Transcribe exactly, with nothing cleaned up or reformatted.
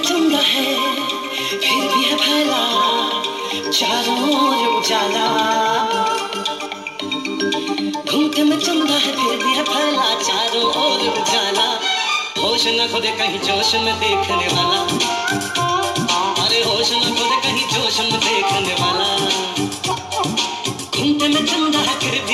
चंदा है फिर भी है फैला चारों ओर उजाला। घूंघट में चंदा है फिर भी है फैला चारों ओर उजाला। होश न खोदे कहीं जोश में देखने वाला।